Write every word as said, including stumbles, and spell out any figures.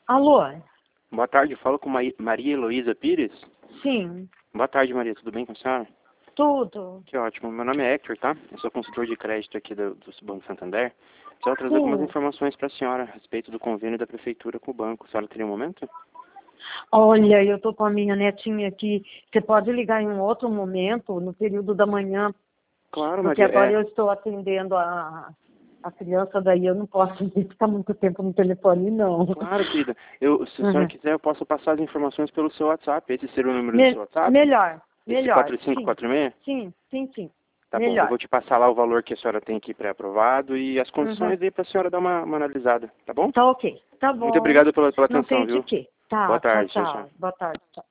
Alô? Boa tarde, eu falo com Ma- Maria Heloísa Pires. Sim, Boa tarde, Maria, tudo bem com a senhora? tudo. Que ótimo, meu nome é Hector, tá? Eu sou consultor de crédito aqui do, do Banco Santander. Só trazer algumas Sim. informações para a senhora a respeito do convênio da prefeitura com o banco. A senhora teria um momento? Olha, eu tô com a minha netinha aqui. Você pode ligar em um outro momento, no período da manhã, Claro, porque Maria, agora é... eu estou atendendo a, a criança, daí eu não posso ficar muito tempo no telefone, não. Claro, querida. Eu, se a senhora Uhum. quiser, eu posso passar as informações pelo seu WhatsApp. Esse seria o número do Me- seu WhatsApp? melhor, Esse melhor, quatro cinco sim. quatro seis? Sim, sim, sim. Tá bom, eu Melhor. vou te passar lá o valor que a senhora tem aqui pré-aprovado e as Uhum. condições aí para a senhora dar uma, uma analisada, tá bom? Tá ok. Tá Muito bom. obrigado pela, pela Não atenção, tem de viu? quê. Boa Tá, tchau, tarde, tchau, tchau. tchau. Boa tarde, tchau.